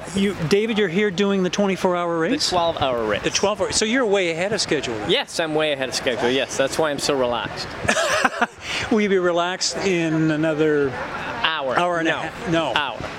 David, you're here doing the 24-hour The race? 12-hour race. The 12-hour. So you're way ahead of schedule. Then. Yes, I'm way ahead of schedule. Yes, that's why I'm so relaxed. Will you be relaxed in another Hour. hour and no. a half? No.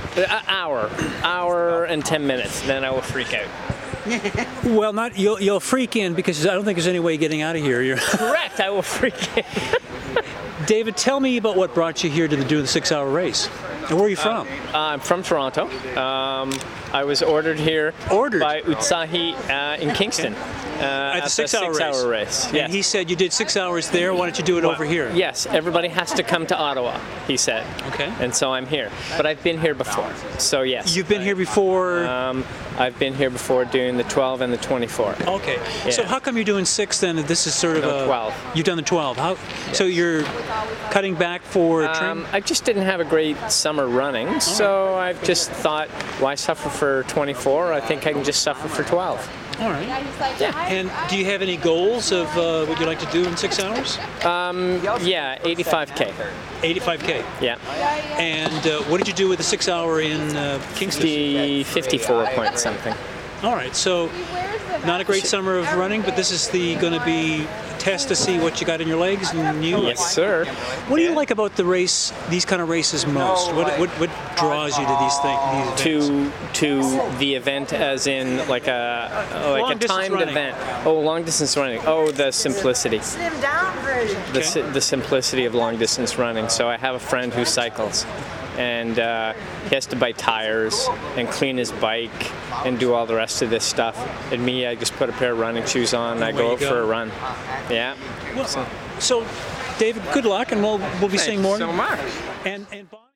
Hour and 10 minutes. Then I will freak out. Well, not you'll freak in because I don't think there's any way of getting out of here. Correct. I will freak out. David, tell me about what brought you here to do the 6-hour race. And where are you from? I'm from Toronto. I was ordered here by Utsahi in Kingston at the 6-hour race. And Yes. he said you did 6 hours there. Why don't you do it over here? Yes, everybody has to come to Ottawa, he said. Okay. And so I'm here. But I've been here before. So yes. You've been here before? I've been here before doing the 12 and the 24. Okay. Yeah. So how come you're doing 6 then? This is sort of No, 12. You've done the 12. How? Yes. So you're cutting back for training? I just didn't have a great summer running, so I've just thought, why suffer for 24? I think I can just suffer for 12. All right. Yeah. And do you have any goals of what you'd like to do in 6 hours? Yeah, 85K. 85K. Yeah. And what did you do with the 6-hour in Kingston? 54 point something. All right. So not a great summer of running, but this is going to be a test to see what you got in your legs and you. Yes, sir. What do you like about the race? These kind of races most? What draws you to these things? To the event, as in like a timed running. event. Oh, long distance running. Oh, the simplicity. Slim down version. The simplicity of long distance running. So I have a friend who cycles, and he has to buy tires and clean his bike and do all the rest of this stuff. And me, I just put a pair of running shoes on and I go out for a run. Yeah. So, David, good luck, and we'll be seeing more. Thanks so much. And Bob.